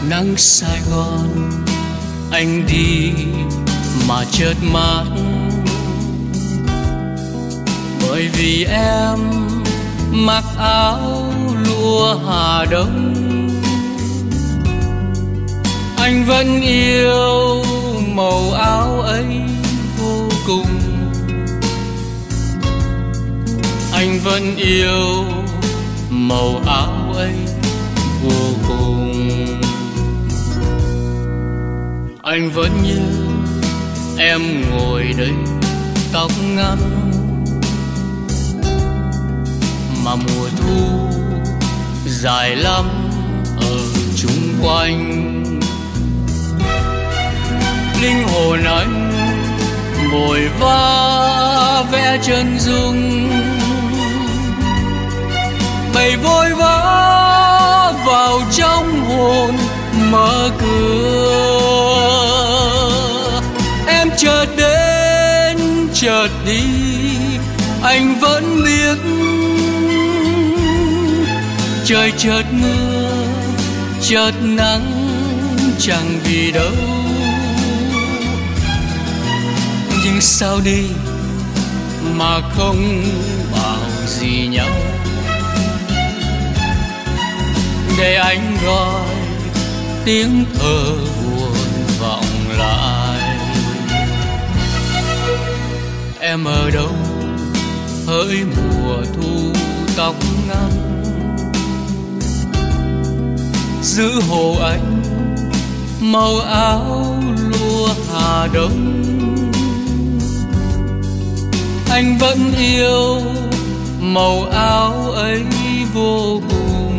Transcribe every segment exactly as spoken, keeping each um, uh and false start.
nắng Sài Gòn anh đi mà chợt mát, bởi vì em mặc áo lụa Hà Đông. Anh vẫn yêu màu áo ấy vô cùng, anh vẫn yêu màu áo ấy vô cùng. Anh vẫn nhớ em ngồi đây tóc ngắn, mà mùa thu dài lắm ở chung quanh. Linh hồn anh vội vã vẽ chân dung, bầy vội vã vào trong hồn mở cửa. Em chợt đến chợt đi anh vẫn biết, trời chợt mưa chợt nắng chẳng vì đâu. Nhưng sao đi mà không bảo gì nhau, để anh gọi tiếng thở buồn vọng lại. Em ở đâu hỡi mùa thu tóc ngắn, giữ hộ anh màu áo lụa Hà Đông. Anh vẫn yêu màu áo ấy vô cùng,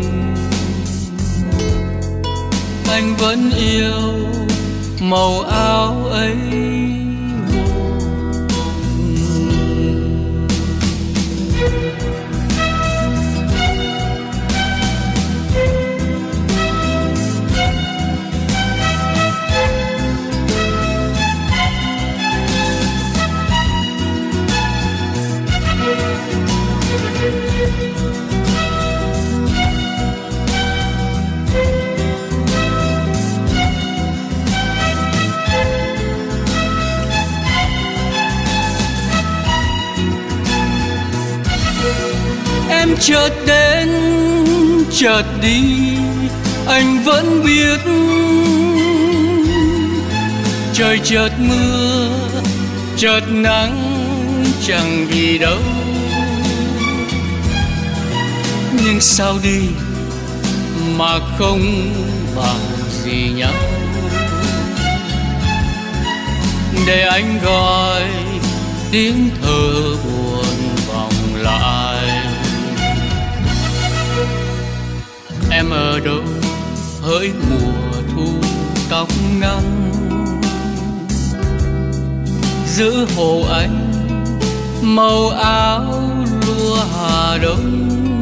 anh vẫn yêu màu áo ấy vô cùng. Em chợt đến chợt đi anh vẫn biết, trời chợt mưa chợt nắng chẳng vì đâu. Nhưng sao đi mà không bảo gì nhau, để anh gọi tiếng thở buồn vọng lại. Em ở đâu hỡi mùa thu tóc ngắn, giữ hộ anh màu áo lụa Hà Đông.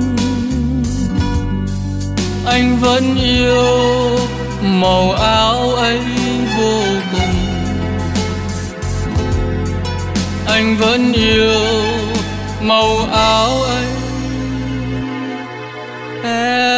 Anh vẫn yêu màu áo ấy vô cùng, anh vẫn yêu màu áo ấy. Em